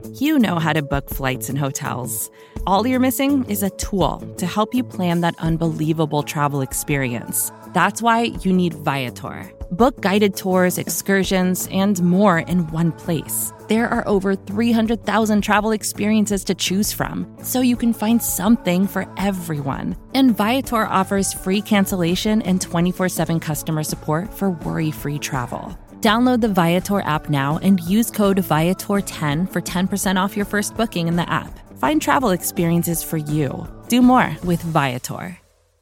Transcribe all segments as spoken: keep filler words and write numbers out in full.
You know how to book flights and hotels. All you're missing is a tool to help you plan that unbelievable travel experience. That's why you need Viator. Book guided tours, excursions, and more in one place. There are over three hundred thousand travel experiences to choose from, so you can find something for everyone. And Viator offers free cancellation and twenty-four seven customer support for worry-free travel. Download the Viator app now and use code Viator ten for ten percent off your first booking in the app. Find travel experiences for you. Do more with Viator.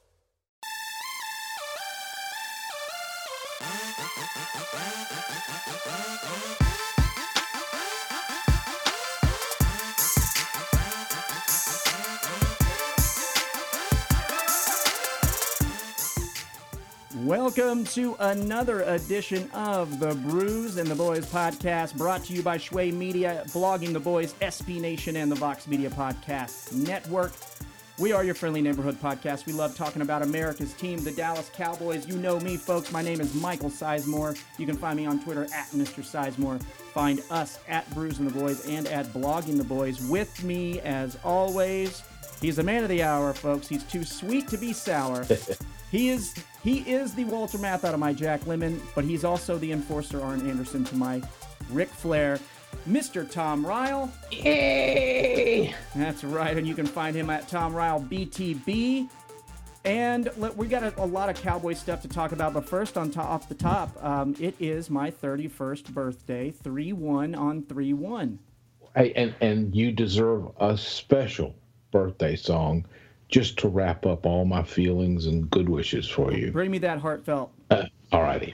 Welcome to another edition of the Brews and the Boys podcast, brought to you by Shway Media, Blogging the Boys, S B Nation, and the Vox Media Podcast Network. We are your friendly neighborhood podcast. We love talking about America's team, the Dallas Cowboys. You know me, folks. My name is Michael Sizemore. You can find me on Twitter at Mister Sizemore. Find us at Brews and the Boys and at Blogging the Boys. With me, as always, he's the man of the hour, folks. He's too sweet to be sour. He is he is the Walter Math out of my Jack Lemmon, but he's also the enforcer Arn Anderson to my Ric Flair, Mister Tom Ryle. Yay! That's right, and you can find him at Tom Ryle B T B. And let, we got a, a lot of Cowboy stuff to talk about, but first, on top, off the top, um, it is my thirty-first birthday, three one on three one. Hey, and, and you deserve a special birthday song just to wrap up all my feelings and good wishes for you. Bring me that heartfelt. Uh, all righty.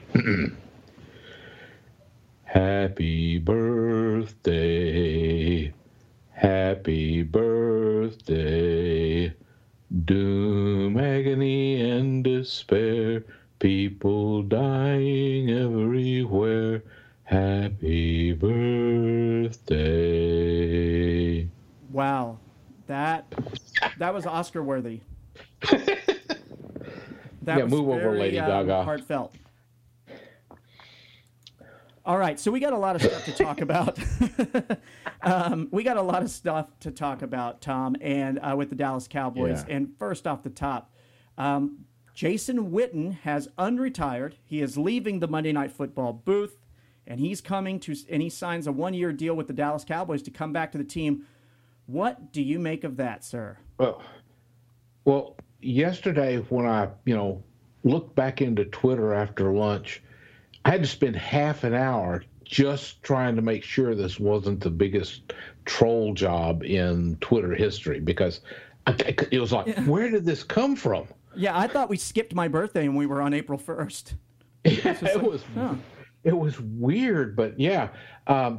Happy birthday, happy birthday, doom, agony, and despair, people dying everywhere, happy birthday. Wow. That that was Oscar worthy. That yeah, was move very, over, Lady um, Gaga. Heartfelt. All right, so we got a lot of stuff to talk about. um, we got a lot of stuff to talk about, Tom, and uh, with the Dallas Cowboys. Yeah. And first off the top, um, Jason Witten has unretired. He is leaving the Monday Night Football booth, and he's coming to and he signs a one-year deal with the Dallas Cowboys to come back to the team. What do you make of that, sir? Well, well, yesterday when I, you know, looked back into Twitter after lunch, I had to spend half an hour just trying to make sure this wasn't the biggest troll job in Twitter history, because I, it was like, yeah. Where did this come from? Yeah, I thought we skipped my birthday and we were on April first. Yeah, it like, was huh. It was weird, but yeah. Um,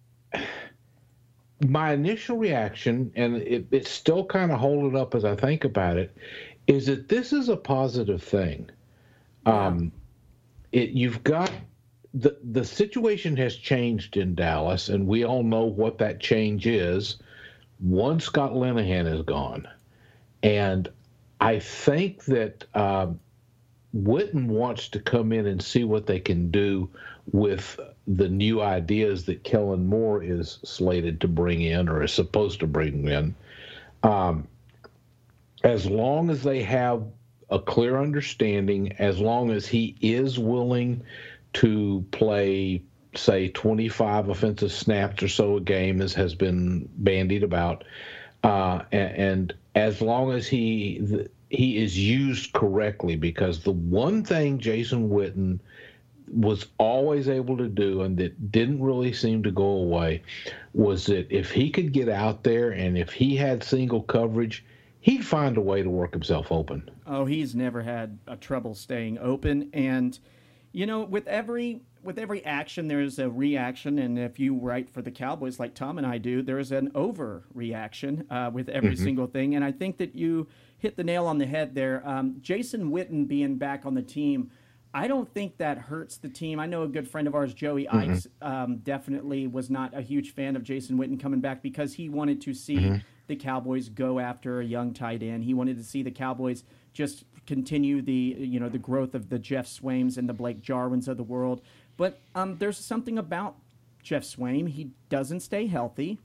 my initial reaction, and it, it's still kind of holding up as I think about it, is that this is a positive thing. Yeah. Um, it, you've got the the situation has changed in Dallas, and we all know what that change is. One Scott Linehan is gone, and I think that uh, Witten wants to come in and see what they can do with the new ideas that Kellen Moore is slated to bring in, or is supposed to bring in. Um, as long as they have a clear understanding, as long as he is willing to play, say, twenty-five offensive snaps or so a game, as has been bandied about, uh, and, and as long as he he is used correctly, because the one thing Jason Witten was always able to do, and that didn't really seem to go away, was that if he could get out there and if he had single coverage, he'd find a way to work himself open. Oh, he's never had a trouble staying open. And, you know, with every with every action, there's a reaction. And if you write for the Cowboys like Tom and I do, there's an overreaction uh, with every mm-hmm. single thing. And I think that you hit the nail on the head there. Um, Jason Witten being back on the team, I don't think that hurts the team. I know a good friend of ours, Joey mm-hmm. Ikes, um, definitely was not a huge fan of Jason Witten coming back because he wanted to see mm-hmm. the Cowboys go after a young tight end. He wanted to see the Cowboys just continue the you know the growth of the Jeff Swains and the Blake Jarwins of the world. But um, there's something about Jeff Swain. He doesn't stay healthy.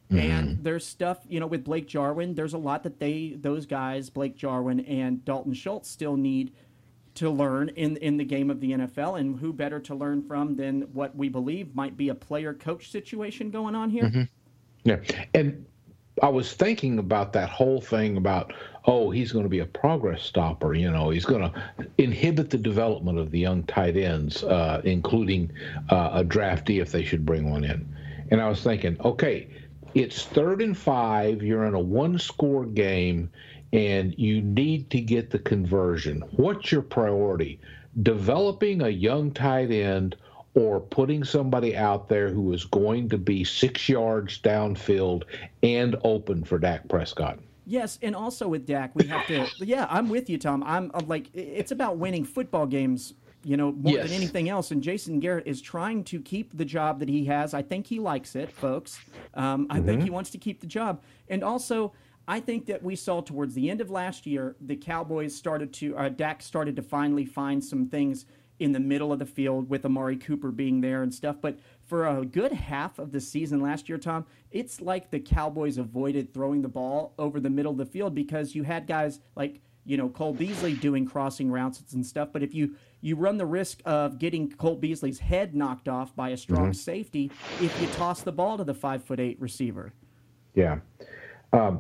And there's stuff, you know, with Blake Jarwin, there's a lot that they, those guys, Blake Jarwin and Dalton Schultz, still need to learn in in the game of the N F L. And who better to learn from than what we believe might be a player-coach situation going on here? Mm-hmm. Yeah. And I was thinking about that whole thing about, oh, he's going to be a progress stopper. You know, he's going to inhibit the development of the young tight ends, uh, including uh, a draftee if they should bring one in. And I was thinking, okay, it's third and five. You're in a one-score game, and you need to get the conversion. What's your priority? Developing a young tight end or putting somebody out there who is going to be six yards downfield and open for Dak Prescott? Yes, and also with Dak, we have to. Yeah, I'm with you, Tom. I'm, I'm like, it's about winning football games, you know, more Yes. than anything else. And Jason Garrett is trying to keep the job that he has. I think he likes it, folks. Um, I think he wants to keep the job. And also, I think that we saw towards the end of last year, the Cowboys started to, uh, Dak started to finally find some things in the middle of the field with Amari Cooper being there and stuff. But for a good half of the season last year, Tom, it's like the Cowboys avoided throwing the ball over the middle of the field because you had guys like, you know, Cole Beasley doing crossing routes and stuff. But if you, you run the risk of getting Cole Beasley's head knocked off by a strong safety if you toss the ball to the five foot eight receiver. Yeah. Um,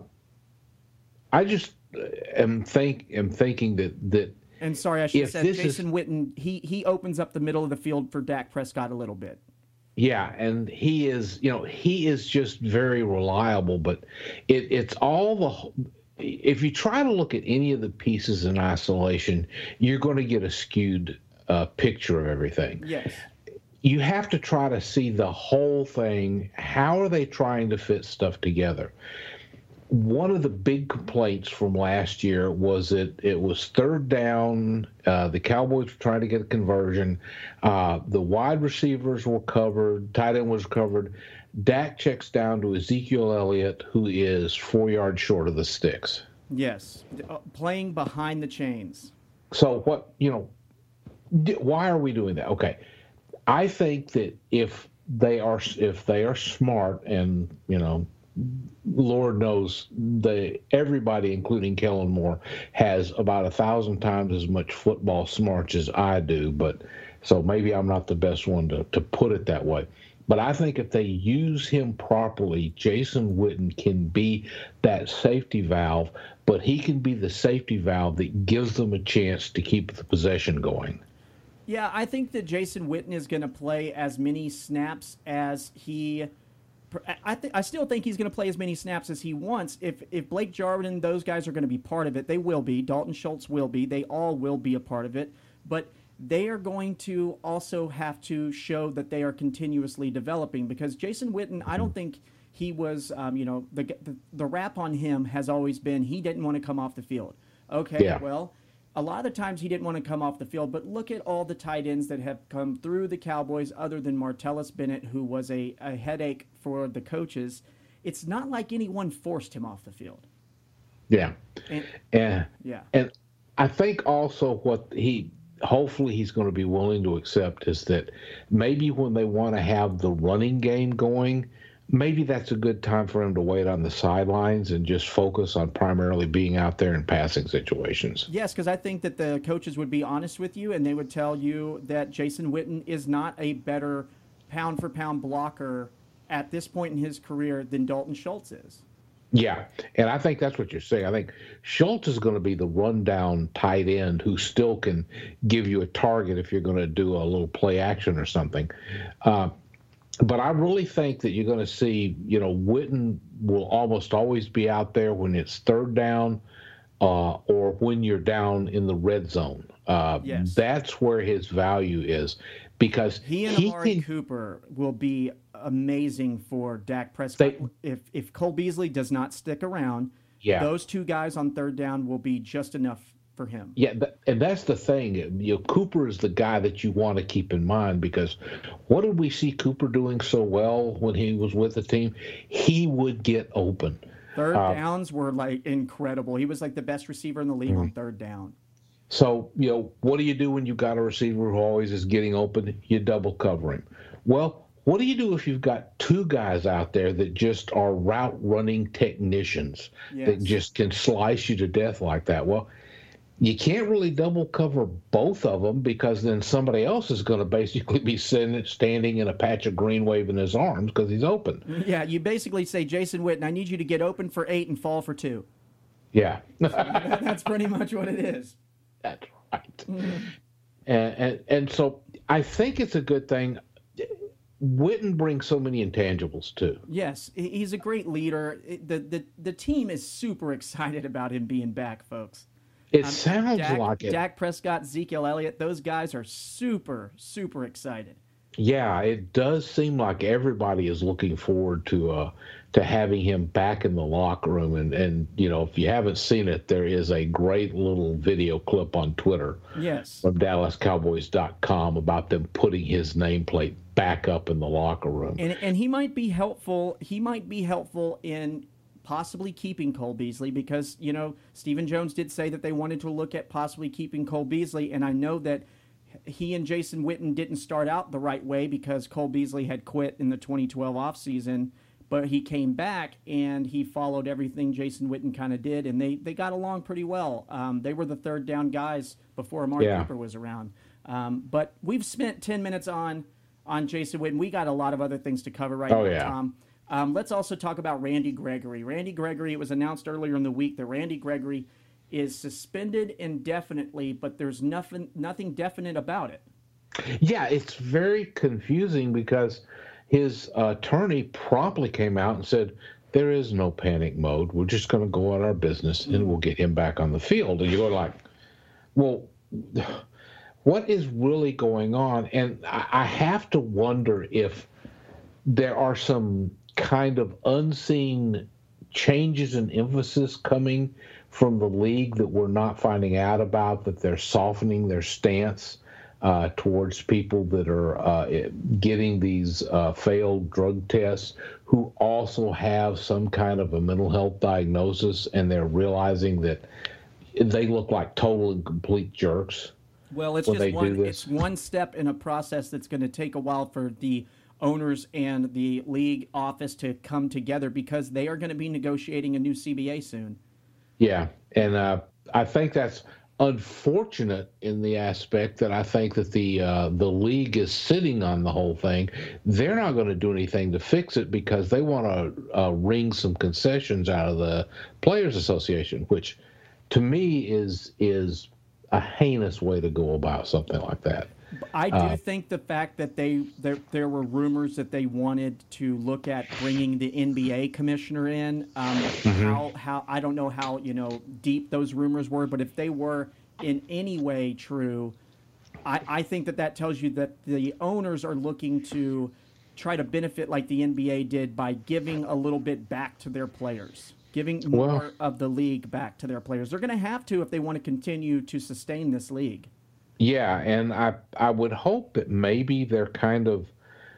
I just am think am thinking that that And sorry, I should have If said this Jason is- Witten, he, he opens up the middle of the field for Dak Prescott a little bit. yeah, and he is, you know, he is just very reliable. But it, it's all the. If you try to look at any of the pieces in isolation, you're going to get a skewed uh, picture of everything. Yes. You have to try to see the whole thing. How are they trying to fit stuff together? One of the big complaints from last year was that it was third down. Uh, the Cowboys were trying to get a conversion. Uh, the wide receivers were covered. Tight end was covered. Dak checks down to Ezekiel Elliott, who is four yards short of the sticks. Yes. Uh, playing behind the chains. So what, you know, d- why are we doing that? Okay. I think that if they are if they are smart, and, you know, Lord knows they everybody, including Kellen Moore, has about a thousand times as much football smarts as I do, but so maybe I'm not the best one to, to put it that way. But I think if they use him properly, Jason Witten can be that safety valve, but he can be the safety valve that gives them a chance to keep the possession going. Yeah, I think that Jason Witten is going to play as many snaps as he. I th- I still think he's going to play as many snaps as he wants. If if Blake Jarwin and those guys are going to be part of it, they will be. Dalton Schultz will be. They all will be a part of it. But they are going to also have to show that they are continuously developing, because Jason Witten, I don't think he was, um, you know, the, the the rap on him has always been he didn't want to come off the field. Okay, Yeah. well, a lot of the times he didn't want to come off the field, but look at all the tight ends that have come through the Cowboys other than Martellus Bennett, who was a, a headache for the coaches. It's not like anyone forced him off the field. Yeah. And, And, yeah. and I think also what he hopefully he's going to be willing to accept is that maybe when they want to have the running game going, maybe that's a good time for him to wait on the sidelines and just focus on primarily being out there in passing situations. Yes, because I think that the coaches would be honest with you, and they would tell you that Jason Witten is not a better pound-for-pound blocker at this point in his career than Dalton Schultz is. Yeah, and I think that's what you're saying. I think Schultz is going to be the rundown tight end who still can give you a target if you're going to do a little play action or something. Uh, but I really think that you're going to see, you know, Witten will almost always be out there when it's third down uh, or when you're down in the red zone. Uh, Yes. That's where his value is, because He and he Amari can, Cooper will be amazing for Dak Prescott. They- if if Cole Beasley does not stick around, Yeah. those two guys on third down will be just enough for him. Yeah, th- and that's the thing. You know, Cooper is the guy that you want to keep in mind, because what did we see Cooper doing so well when he was with the team? He would get open. Third Uh, downs were like incredible. He was like the best receiver in the league on third down. So, you know, what do you do when you got a receiver who always is getting open? You double cover him. Well, what do you do if you've got two guys out there that just are route running technicians Yes. that just can slice you to death like that? Well, you can't really double cover both of them because then somebody else is going to basically be sitting, standing in a patch of green waving his arms because he's open. Yeah, you basically say, Jason Witten, I need you to get open for eight and fall for two. Yeah. So that, that's pretty much what it is. That's right. Mm-hmm. And, and and so I think it's a good thing. Witten brings so many intangibles too. Yes, he's a great leader. The the the team is super excited about him being back, folks. It um, sounds Dak, like it. Dak Prescott, Ezekiel Elliott, those guys are super super excited. Yeah, it does seem like everybody is looking forward to uh to having him back in the locker room. And and you know, if you haven't seen it, there is a great little video clip on Twitter. Yes. From Dallas Cowboys dot com about them putting his nameplate back up in the locker room. And and he might be helpful. He might be helpful in possibly keeping Cole Beasley because, you know, Stephen Jones did say that they wanted to look at possibly keeping Cole Beasley, and I know that he and Jason Witten didn't start out the right way because Cole Beasley had quit in the twenty twelve offseason, but he came back and he followed everything Jason Witten kind of did, and they, they got along pretty well. Um, they were the third down guys before Amari Yeah. Cooper was around. Um, but we've spent ten minutes on on Jason Witten. We got a lot of other things to cover right Oh, now, yeah. Tom. Um, let's also talk about Randy Gregory. Randy Gregory, it was announced earlier in the week that Randy Gregory is suspended indefinitely, but there's nothing nothing definite about it. Yeah, it's very confusing because his attorney promptly came out and said, there is no panic mode. We're just going to go on our business and we'll get him back on the field. And you go like, well, what is really going on? And I, I have to wonder if there are some kind of unseen changes in emphasis coming from the league that we're not finding out about, that they're softening their stance uh, towards people that are uh, getting these uh, failed drug tests who also have some kind of a mental health diagnosis, and they're realizing that they look like total and complete jerks. Well, it's when just they do one, this. it's one step in a process that's going to take a while for the owners and the league office to come together because they are going to be negotiating a new C B A soon. Yeah, and uh, I think that's unfortunate in the aspect that I think that the uh, the league is sitting on the whole thing. They're not going to do anything to fix it because they want to uh, wring some concessions out of the Players Association, which to me is is a heinous way to go about something like that. I do Uh, think the fact that they there there were rumors that they wanted to look at bringing the N B A commissioner in. Um, How how I don't know how you know deep those rumors were, but if they were in any way true, I, I think that that tells you that the owners are looking to try to benefit like the N B A did by giving a little bit back to their players, giving more Well- of the league back to their players. They're going to have to if they want to continue to sustain this league. Yeah, and I I would hope that maybe they're kind of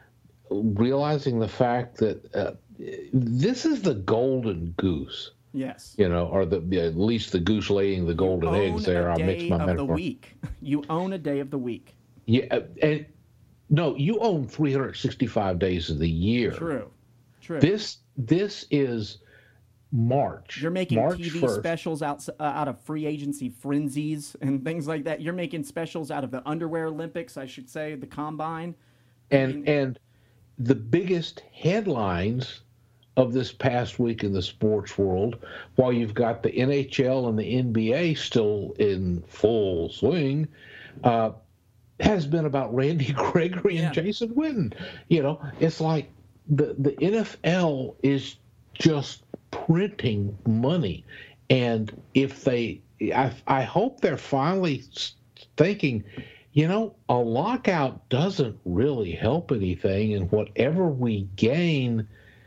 realizing the fact that uh, this is the golden goose, Yes. you know, or the at least the goose laying the golden Own eggs. There, a I day mixed my of the metaphor. week. You own a day of the week. Yeah, uh, and no, you own three hundred sixty-five days of the year. True. True. This this is March. You're making March T V first. specials out uh, out of free agency frenzies and things like that. You're making specials out of the underwear Olympics, I should say, the combine. And and the biggest headlines of this past week in the sports world, while you've got the N H L and the N B A still in full swing, uh, has been about Randy Gregory and Yeah. Jason Witten. You know, it's like the the N F L is just printing money, and if they, I, I hope they're finally thinking, you know, a lockout doesn't really help anything, and whatever we gain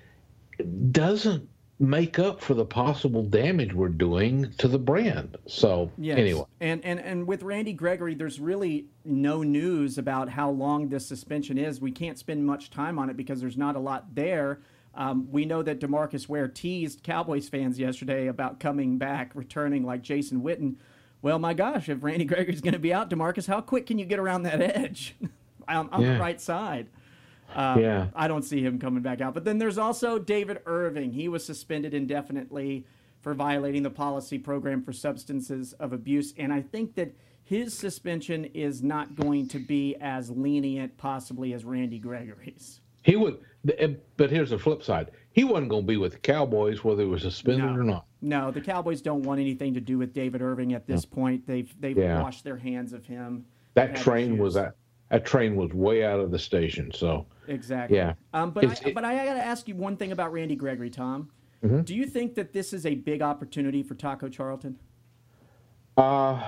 doesn't make up for the possible damage we're doing to the brand. So Yes. anyway, And, and and with Randy Gregory, there's really no news about how long this suspension is. We can't spend much time on it because there's not a lot there. Um, we know that DeMarcus Ware teased Cowboys fans yesterday about coming back, returning like Jason Witten. Well, my gosh, if Randy Gregory's going to be out, DeMarcus, how quick can you get around that edge on, on Yeah. the right side? Uh, yeah. I don't see him coming back out. But then there's also David Irving. He was suspended indefinitely for violating the policy program for substances of abuse. And I think that his suspension is not going to be as lenient possibly as Randy Gregory's. He would, but here's the flip side. He wasn't going to be with the Cowboys whether he was suspended No. or not. No, the Cowboys don't want anything to do with David Irving at this point. They've they've Yeah. washed their hands of him. That They've had train issues. was that that train was way out of the station. So Exactly. Yeah. Um, but It's- I, it- but I got to ask you one thing about Randy Gregory, Tom. Mm-hmm. Do you think that this is a big opportunity for Taco Charlton? uh,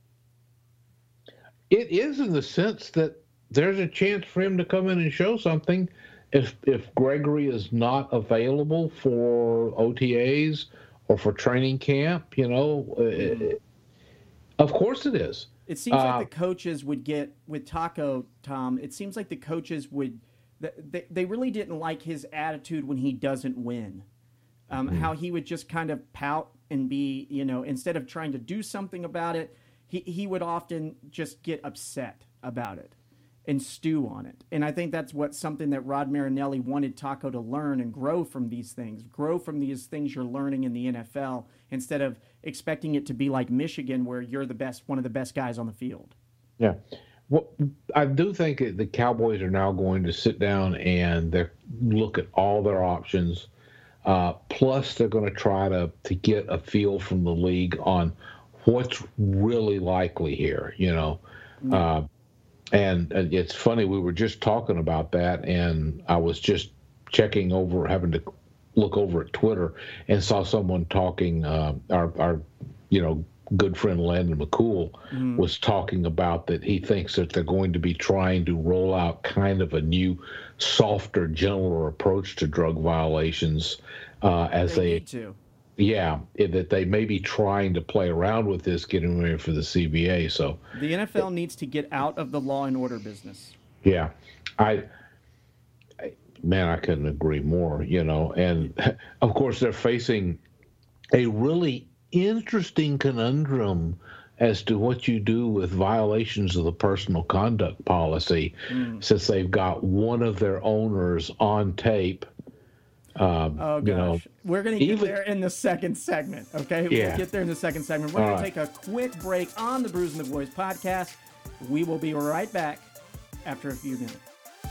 it is in the sense that there's a chance for him to come in and show something. If if Gregory is not available for O T As or for training camp, you know, uh, of course it is. It seems Uh, like the coaches would get with Taco, Tom. It seems like the coaches would they, they really didn't like his attitude when he doesn't win. Um, Mm-hmm. How he would just kind of pout and be, you know, instead of trying to do something about it, he, he would often just get upset about it and stew on it. And I think that's what something that Rod Marinelli wanted Taco to learn and grow from these things, grow from these things you're learning in the N F L instead of expecting it to be like Michigan where you're the best, one of the best guys on the field. Yeah. Well, I do think that the Cowboys are now going to sit down and they look at all their options. Uh, plus, they're going to try to, to get a feel from the league on what's really likely here, you know. Uh, and, and it's funny, we were just talking about that, and I was just checking over, having to look over at Twitter, and saw someone talking, uh, our, our, you know, good friend Landon McCool Mm. was talking about that he thinks that they're going to be trying to roll out kind of a new, softer, gentler approach to drug violations uh, as They they, need to. yeah, it- that they may be trying to play around with this, getting ready for the C B A. So, The N F L needs to get out of the law and order business. yeah, I, I man, I couldn't agree more, you know, and of course they're facing a really interesting conundrum as to what you do with violations of the personal conduct policy, since they've got one of their owners on tape. Um, Oh, gosh. you know, We're going to get even- there in the second segment, okay? Yeah. We'll get there in the second segment. We're All going to right. take a quick break on the Brews and the Boys podcast. We will be right back after a few minutes.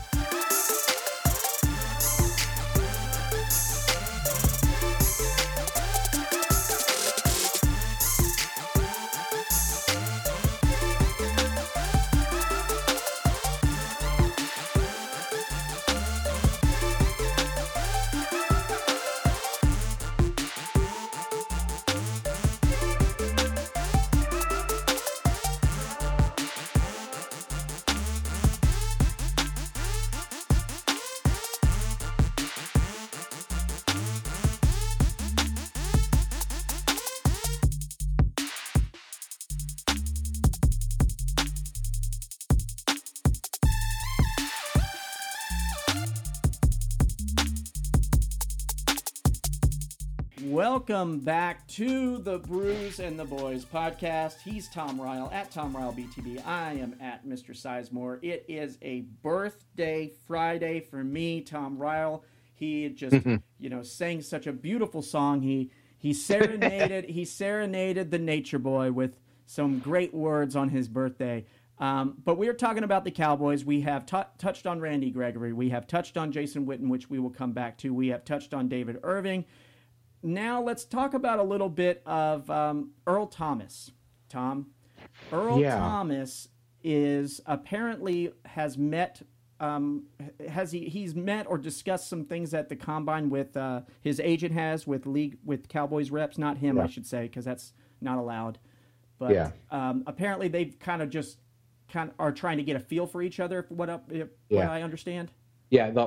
Welcome back to the Brews and the Boys podcast. He's Tom Ryle at Tom Ryle B T B. I am at Mister Sizemore. It is a birthday Friday for me, Tom Ryle. He just, you know, sang such a beautiful song. He he serenaded he serenaded the Nature Boy with some great words on his birthday. Um, but we are talking about the Cowboys. We have t- touched on Randy Gregory. We have touched on Jason Witten, which we will come back to. We have touched on David Irving. Now let's talk about a little bit of um, Earl Thomas. Tom, Earl Yeah. Thomas is apparently has met. Um, has he? He's met or discussed some things at the combine with uh, his agent has with league with Cowboys reps. Not him, I Yeah. should say, because that's not allowed. But Yeah. um, apparently they've kind of just kind of are trying to get a feel for each other. If what up? If, Yeah. What I understand. Yeah, the,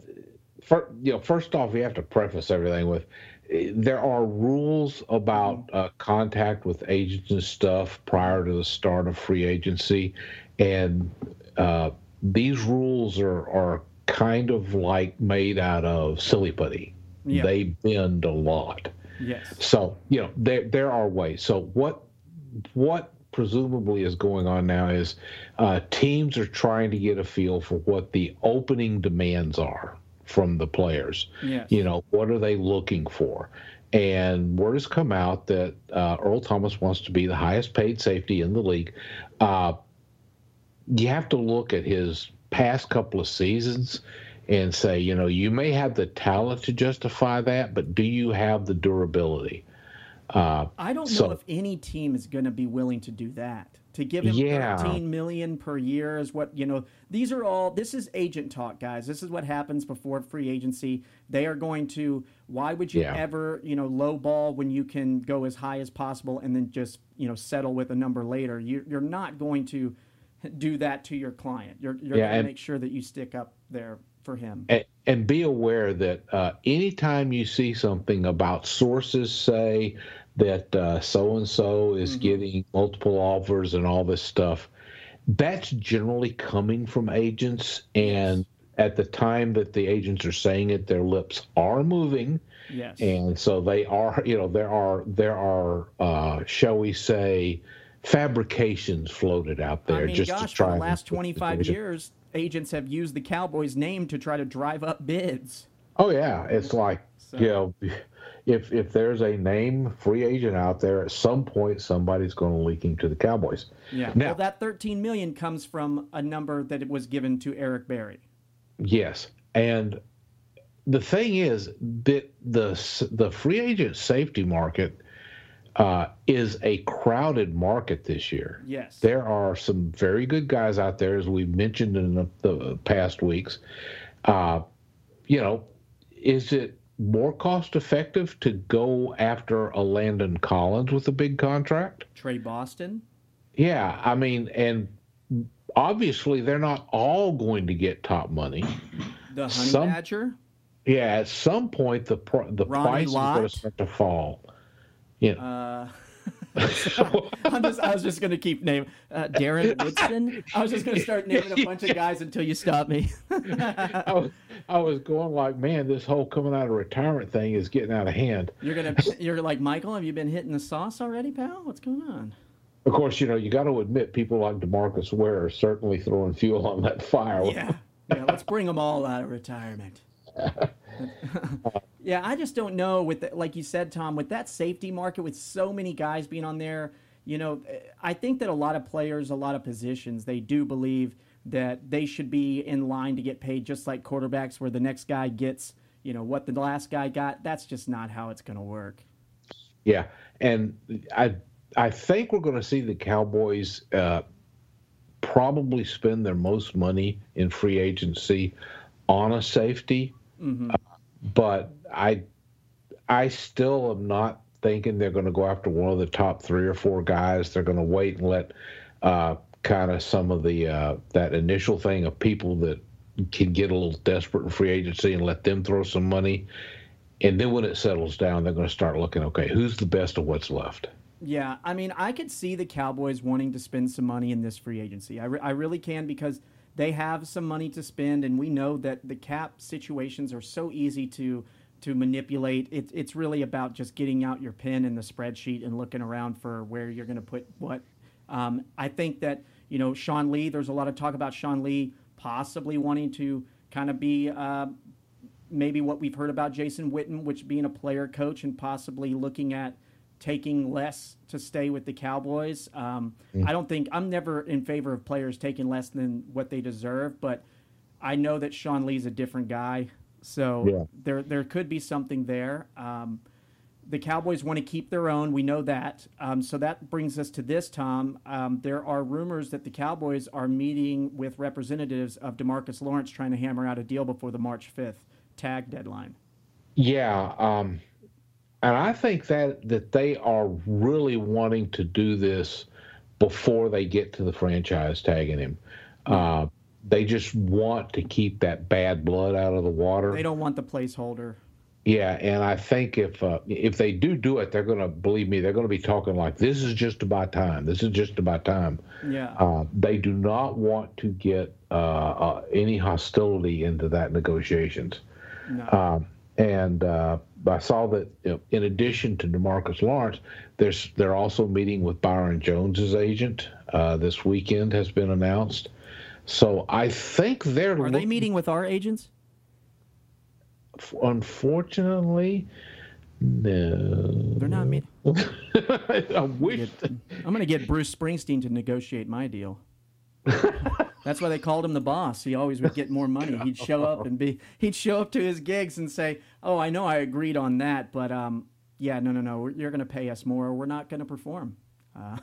for, you know, first off, we have to preface everything with eh, there are rules about uh, contact with agents and stuff prior to the start of free agency, and uh, these rules are are kind of like made out of silly putty. Yeah. They bend a lot. Yes. So, you know, there there are ways. So what what presumably is going on now is uh, teams are trying to get a feel for what the opening demands are from the players. Yes. You know, what are they looking for? And word has come out that uh, Earl Thomas wants to be the highest paid safety in the league. Uh, you have to look at his past couple of seasons and say, you know, you may have the talent to justify that, but do you have the durability? Uh, I don't so, know if any team is going to be willing to do that. To give him yeah. thirteen million dollars per year is what, you know, these are all, this is agent talk, guys. This is what happens before free agency. They are going to, why would you Yeah. ever, you know, low ball when you can go as high as possible and then just, you know, settle with a number later? You, you're not going to do that to your client. You're, you're Yeah, going to and- make sure that you stick up there for him. And, and be aware that uh, anytime you see something about sources say that uh, so-and-so is Mm-hmm. getting multiple offers and all this stuff, that's generally coming from agents. And at the time that the agents are saying it, their lips are moving. Yes. And so they are, you know, there are, there are, uh, shall we say, fabrications floated out there. I mean, just gosh, to try for the and- last twenty-five years, agents have used the Cowboys' name to try to drive up bids. Oh yeah, it's like So- you know, if if there's a name free agent out there, at some point somebody's going to leak him to the Cowboys. Yeah. Now, well, that thirteen million dollars comes from a number that it was given to Eric Berry. yes, and the thing is that the the free agent safety market uh, is a crowded market this year. Yes. There are some very good guys out there, as we've mentioned in the, the past weeks. Uh, you know, is it more cost effective to go after a Landon Collins with a big contract? Trey Boston. Yeah, I mean, and obviously they're not all going to get top money. The Honey Some- Badger. Yeah, at some point the pr- the Ronnie price is going Lott? to start to fall. You know, Uh, I'm just, I was just going to keep naming uh, Darren Woodson. I was just going to start naming a bunch of guys until you stop me. I was, I was going like, man, this whole coming out of retirement thing is getting out of hand. You're gonna, you're like, Michael, have you been hitting the sauce already, pal? What's going on? Of course, you know, you got to admit people like DeMarcus Ware are certainly throwing fuel on that fire. Yeah, yeah. Let's bring them all out of retirement. Yeah, I just don't know. With the, like you said, Tom, with that safety market, with so many guys being on there, you know, I think that a lot of players, a lot of positions, they do believe that they should be in line to get paid, just like quarterbacks, where the next guy gets, you know, what the last guy got. That's just not how it's going to work. Yeah, and I I think we're going to see the Cowboys uh, probably spend their most money in free agency on a safety, Mm-hmm. uh, but I I still am not thinking they're going to go after one of the top three or four guys. They're going to wait and let uh, kind of some of the uh, that initial thing of people that can get a little desperate in free agency and let them throw some money. And then when it settles down, they're going to start looking, okay, who's the best of what's left? Yeah, I mean, I could see the Cowboys wanting to spend some money in this free agency. I, re- I really can, because they have some money to spend, and we know that the cap situations are so easy to to manipulate. It, it's really about just getting out your pen in the spreadsheet and looking around for where you're going to put what. Um, I think that, you know, Sean Lee, there's a lot of talk about Sean Lee possibly wanting to kind of be uh, maybe what we've heard about Jason Witten, which being a player coach and possibly looking at taking less to stay with the Cowboys. Um, I don't think I'm never in favor of players taking less than what they deserve, but I know that Sean Lee's a different guy, so Yeah. there there could be something there. Um, the Cowboys want to keep their own. We know that. Um, so that brings us to this, Tom. Um, there are rumors that the Cowboys are meeting with representatives of DeMarcus Lawrence trying to hammer out a deal before the March fifth tag deadline. Yeah, um, and I think that that they are really wanting to do this before they get to the franchise tagging him. Uh, they just want to keep that bad blood out of the water. They don't want the placeholder. Yeah, and I think if uh, if they do do it, they're going to, believe me, they're going to be talking like, this is just about time. This is just about time. Yeah. Uh, they do not want to get uh, uh, any hostility into that negotiations. No. Um, And uh, I saw that, you know, in addition to DeMarcus Lawrence, there's they're also meeting with Byron Jones's agent uh, this weekend, has been announced. So I think they're. Are they meeting with our agents? Unfortunately, no. They're not meeting. I wish. I'm going to get Bruce Springsteen to negotiate my deal. That's why they called him the boss. He always would get more money. He'd show up and be. He'd show up to his gigs and say, "Oh, I know I agreed on that, but um, yeah, no, no, no. You're going to pay us more. Or we're not going to perform." Uh,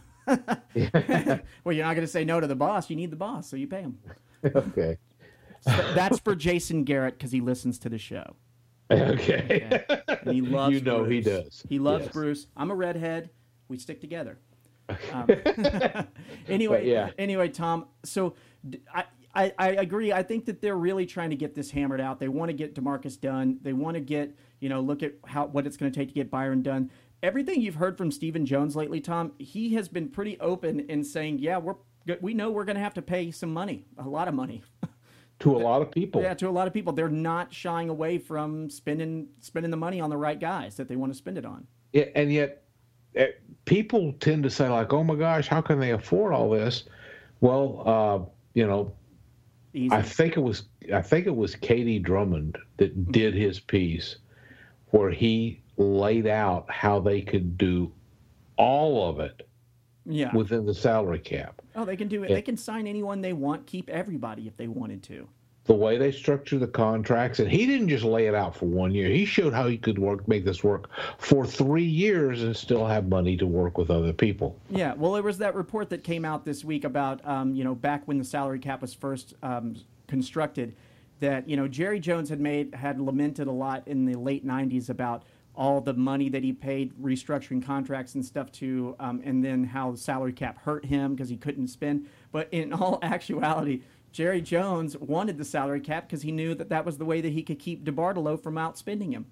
well, you're not going to say no to the boss. You need the boss, so you pay him. Okay. So that's for Jason Garrett because he listens to the show. Okay. Okay. And he loves You know Bruce. he does. He loves Yes. Bruce. I'm a redhead. We stick together. Um, anyway, But yeah. anyway, Tom. So d- I, I, I agree. I think that they're really trying to get this hammered out. They want to get DeMarcus done. They want to get, you know, look at how what it's going to take to get Byron done. Everything you've heard from Stephen Jones lately, Tom, he has been pretty open in saying, yeah, we're we know we're going to have to pay some money, a lot of money. To a lot of people. Yeah, to a lot of people. They're not shying away from spending spending the money on the right guys that they want to spend it on. Yeah, and yet eh, people tend to say, like, oh my gosh, how can they afford all this? Well, uh, you know, Easy. I think it was I think it was Katie Drummond that did his piece where he laid out how they could do all of it Yeah. within the salary cap. Oh, they can do it. Yeah. They can sign anyone they want, keep everybody if they wanted to. The way they structure the contracts, and he didn't just lay it out for one year. He showed how he could work, make this work for three years and still have money to work with other people. Yeah, well, there was that report that came out this week about, um, you know, back when the salary cap was first um, constructed, that, you know, Jerry Jones had made had lamented a lot in the late nineties about all the money that he paid restructuring contracts and stuff to, um, and then how the salary cap hurt him because he couldn't spend. But in all actuality, Jerry Jones wanted the salary cap because he knew that that was the way that he could keep DeBartolo from outspending him.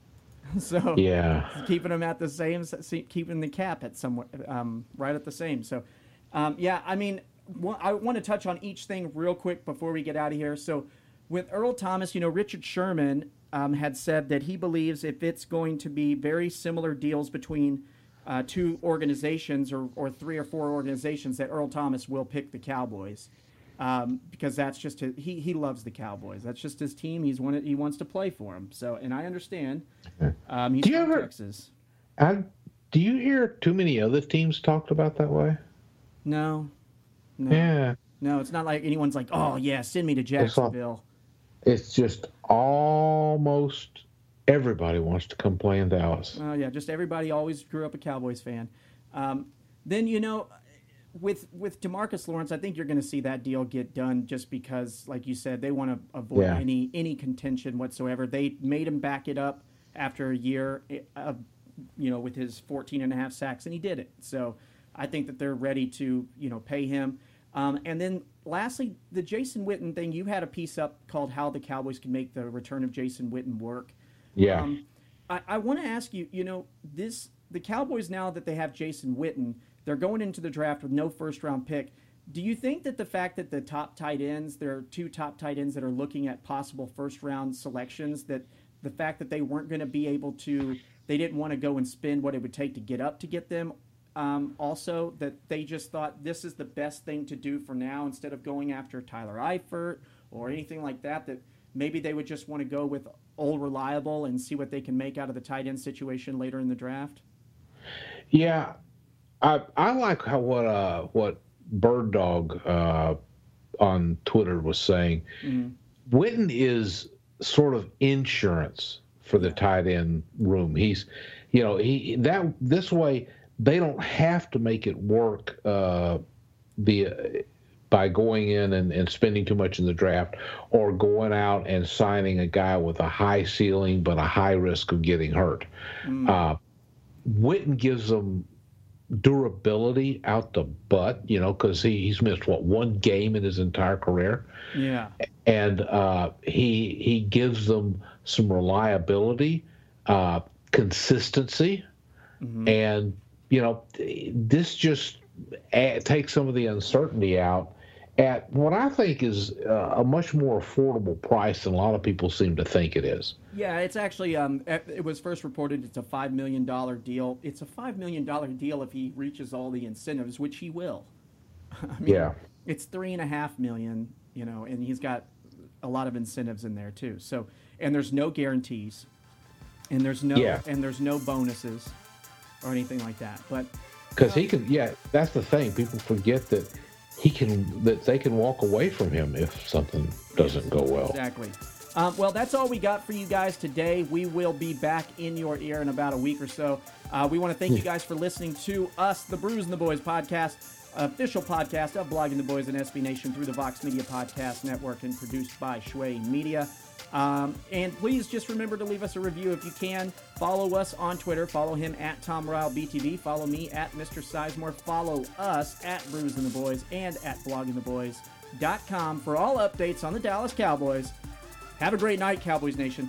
So Yeah. keeping him at the same, keeping the cap at somewhere um, right at the same. So, um, yeah, I mean, wh- I want to touch on each thing real quick before we get out of here. So, with Earl Thomas, you know, Richard Sherman um, had said that he believes if it's going to be very similar deals between uh, two organizations or, or three or four organizations, that Earl Thomas will pick the Cowboys. Um, because that's just his, he he loves the Cowboys. That's just his team. He's one. He wants to play for them. So, and I understand. Um, he's Do you from ever- Texas. I, do you hear too many other teams talked about that way? No, no, Yeah. no. It's not like anyone's like, oh yeah, send me to It's all- Jacksonville. It's just almost everybody wants to come play in Dallas. Oh yeah, just everybody always grew up a Cowboys fan. Um, then you know, with with DeMarcus Lawrence, I think you're going to see that deal get done just because, like you said, they want to avoid Yeah. any any contention whatsoever. They made him back it up after a year, of, you know, with his fourteen and a half sacks, and he did it. So I think that they're ready to, you know, pay him. Um, and then lastly, the Jason Witten thing. You had a piece up called "How the Cowboys Can Make the Return of Jason Witten Work." Yeah. Um, I, I want to ask you, you know, this the Cowboys, now that they have Jason Witten, they're going into the draft with no first round pick. Do you think that the fact that the top tight ends, there are two top tight ends that are looking at possible first round selections, that the fact that they weren't going to be able to, they didn't want to go and spend what it would take to get up to get them, um, also that they just thought this is the best thing to do for now instead of going after Tyler Eifert or anything like that, that maybe they would just want to go with Old Reliable and see what they can make out of the tight end situation later in the draft? Yeah. I I like how what uh what Bird Dog uh, on Twitter was saying. Mm-hmm. Witten is sort of insurance for the tight end room. He's, you know, he that this way they don't have to make it work uh, the by going in and, and spending too much in the draft or going out and signing a guy with a high ceiling but a high risk of getting hurt. Mm. Uh, Witten gives them durability out the butt, you know, because he, he's missed what one game in his entire career, Yeah. and uh, he he gives them some reliability, uh, consistency, Mm-hmm. and you know this just add, takes some of the uncertainty out, at what I think is uh, a much more affordable price than a lot of people seem to think it is. Yeah, it's actually, um, it was first reported it's a five million dollars deal. It's a five million dollars deal if he reaches all the incentives, which he will. I mean, yeah. It's three and a half million, you know, and he's got a lot of incentives in there too. So, and there's no guarantees, and there's no, yeah. and there's no bonuses or anything like that. But because he can, yeah, that's the thing. People forget that he can, that they can walk away from him if something doesn't go well. Exactly. Um, well, that's all we got for you guys today. We will be back in your ear in about a week or so. Uh, we want to thank you guys for listening to us, the Brews and the Boys podcast, official podcast of Blogging the Boys and S B Nation through the Vox Media Podcast Network and produced by Shway Media. Um, and please just remember to leave us a review if you can. Follow us on Twitter. Follow him at Tom Ryle B T V. Follow me at Mister Sizemore. Follow us at Brews and the Boys and at blogging the boys dot com for all updates on the Dallas Cowboys. Have a great night, Cowboys Nation.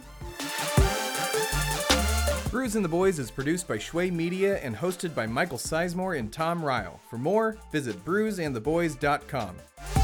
Brews and the Boys is produced by Shway Media and hosted by Michael Sizemore and Tom Ryle. For more, visit brews and the boys dot com.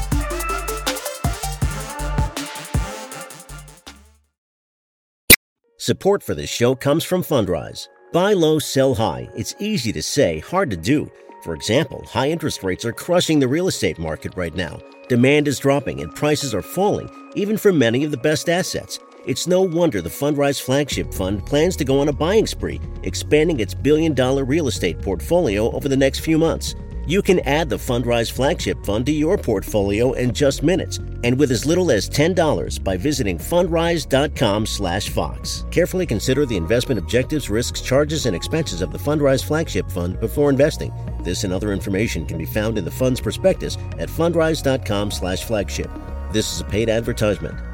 Support for this show comes from Fundrise. Buy low, sell high. It's easy to say, hard to do. For example, high interest rates are crushing the real estate market right now. Demand is dropping and prices are falling, even for many of the best assets. It's no wonder the Fundrise Flagship Fund plans to go on a buying spree, expanding its billion-dollar real estate portfolio over the next few months. You can add the Fundrise Flagship Fund to your portfolio in just minutes, and with as little as ten dollars by visiting fundrise dot com slash fox. Carefully consider the investment objectives, risks, charges, and expenses of the Fundrise Flagship Fund before investing. This and other information can be found in the fund's prospectus at fundrise dot com slash flagship. This is a paid advertisement.